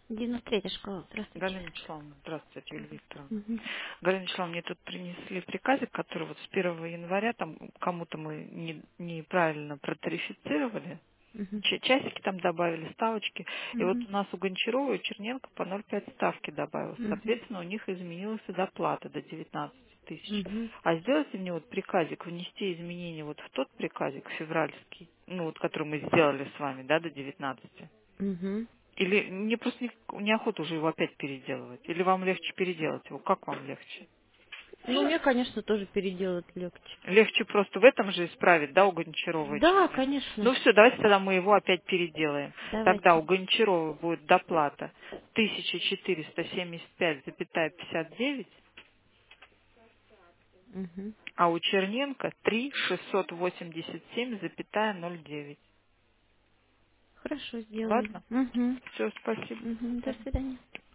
93-я школа. Здравствуйте. Галина Вячеславовна, здравствуйте, Юлия Викторовна. Мгм. Галина Вячеславовна, мне тут принесли приказик, который вот с 1 января, там кому-то мы неправильно протарифицировали, Мгм. часики там добавили, ставочки, и вот Мгм. у нас у Гончарова и у Черненко по 0,5 ставки добавилось. Мгм. Соответственно, у них изменилась и доплата до 19 тысяч. Мгм. А сделайте мне вот приказик, внести изменения вот в тот приказик февральский, ну вот который мы сделали с вами, да, до 19. Мгм. Или мне просто неохота уже его опять переделывать. Или вам легче переделать его? Как вам легче? Ну, мне, конечно, тоже переделать легче. Легче просто в этом же исправить, да, у Гончарова и Да, Черненко? конечно. Ну все, давайте тогда мы его опять переделаем. Тогда у Давайте. Гончарова будет доплата 1475,59, Мгм. а у Черненко 3687,09. Хорошо, сделаем. Ладно? Угу. Все, спасибо. До Угу. До свидания. свидания.